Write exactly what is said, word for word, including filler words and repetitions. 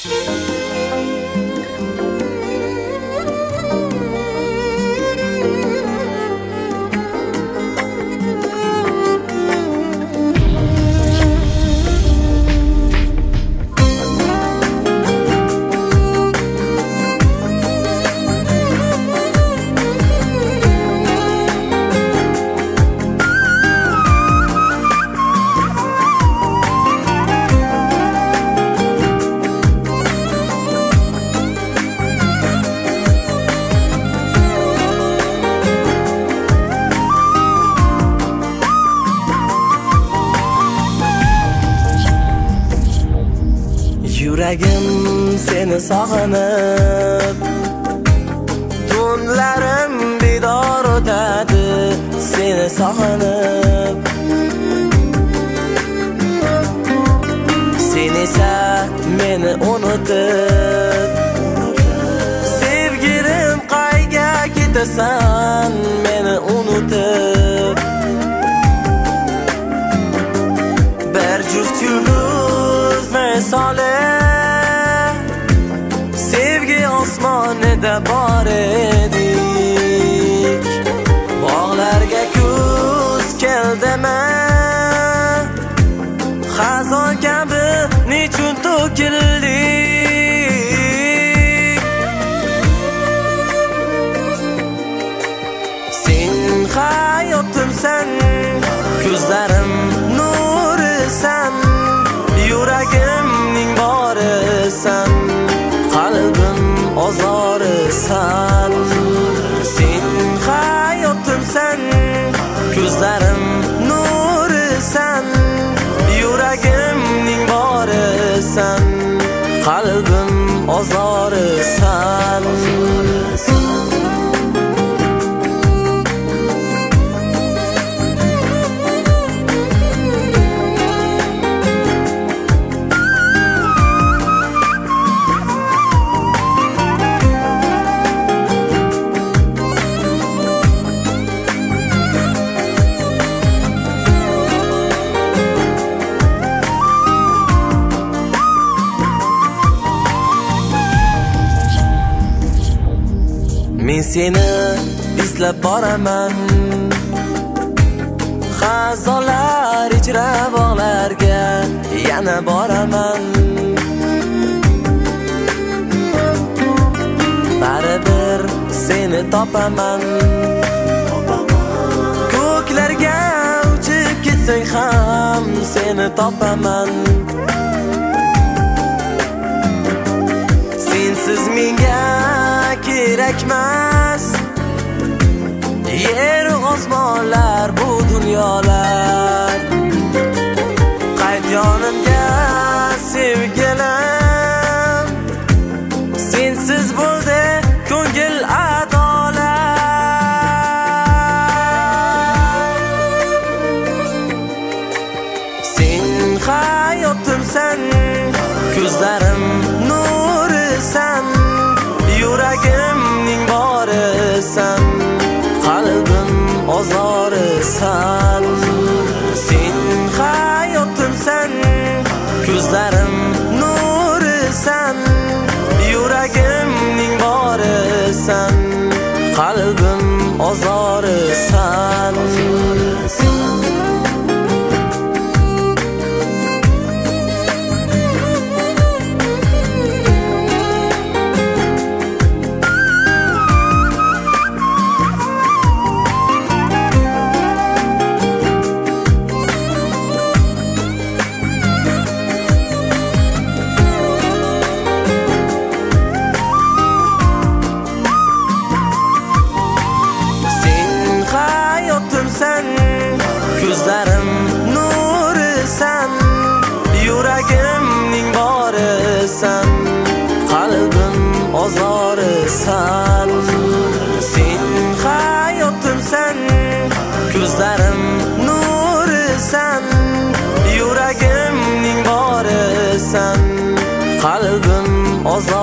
Yuragim seni sog'inib, tunlarim bedor o'tadi seni sog'inib. Sen esa meni unutib, sevgilim qayga ketasan meni unutib. Bir juft yulduz misoli sevgi osmonida bor edik. Bog'larga kuz keldimi, xazon kabi nechun to'kildik. Sen hayotimsan, ko'zlarim nurisan, yuragimning borisan, qalbim ozorisan. Sen hayotimsan, ko'zlarim nurisan, yuragimning borisan, qalbim ozorisan. Men seni izlab boraman, xazonlar ichra bog'larga yana boraman. Baribir seni topaman, ko'klarga uchib ketsang ham seni topaman. Sensiz menga kerakmas yer osmonlar bu dunyolar. Qayt yonimga sevgilim, sensiz bo'ldi ko'ngil adolat. Sen hayotimsan, ko'zlarim nurisan, yuragimning borisan, qalbim ozorisan. Sen hayotimsan, ko'zlarim nurisan, yuragimning borisan, qalbim ozorisan. Ko'zlarim nurisan, yuragimning borisan, qalbim ozorisan. Sen hayotimsan, ko'zlarim nurisan, yuragimning borisan, qalbim ozorisan.